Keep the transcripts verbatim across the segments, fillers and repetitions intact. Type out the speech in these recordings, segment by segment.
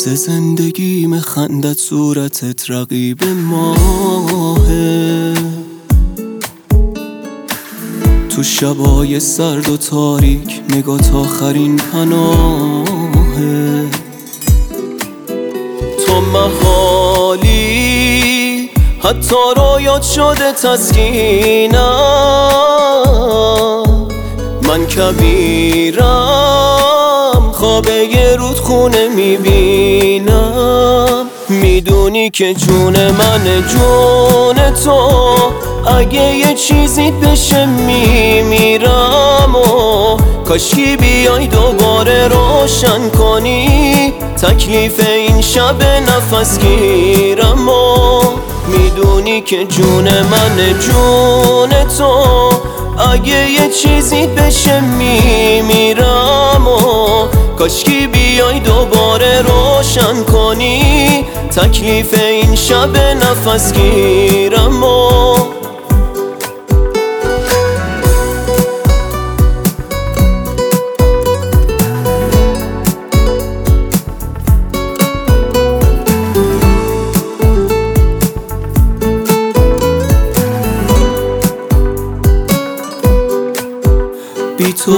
ز زندگیم خندت صورتت رقیب ماهه، تو شبای سرد و تاریک نگات آخرین پناهه. تو محالی حتی رویات شده تسکینم، من کبیرم خوابه یه رودخونه میبینم. میدونی که جون من جون تو، اگه یه چیزی بشه میمیرم و کاشکی بیای دوباره روشن کنی تکلیف این شب نفس گیرم. و میدونی که جون من جون تو، اگه یه چیزی بشه میمیرم و کاشکی بیای دوباره روشن کنی تکلیف این شب نفس گیرم. و بی تو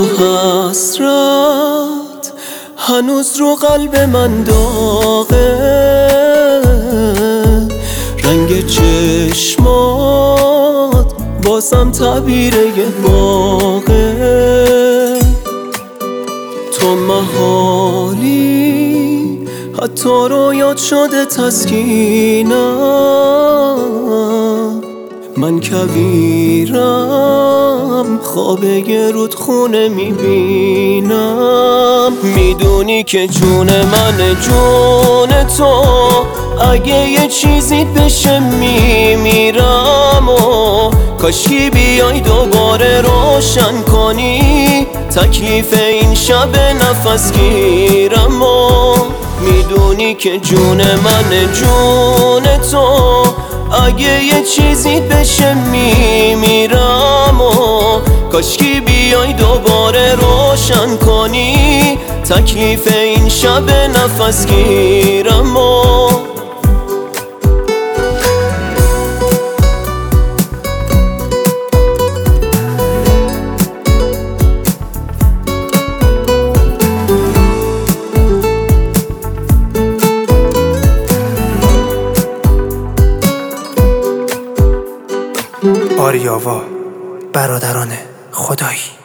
حسرت هنوز رو قلب من داغه، رنگ چشمات بازم تعبیره یه باغه. تو محالی حتی رویات شده تسکینم، من کبیرم خوابه یه رودخونه میبینم. میدونی که جون من جون تو، اگه یه چیزی بشه میمیرم و کاشکی بیای دوباره روشن کنی تکلیف این شب نفس گیرم. و میدونی که جون من جون تو، اگه یه چیزی بشه میمیرم و کاشکی بیای دوباره روشن کنی تکلیف این شب نفس گیرم. و آریاوا برادران خدایی.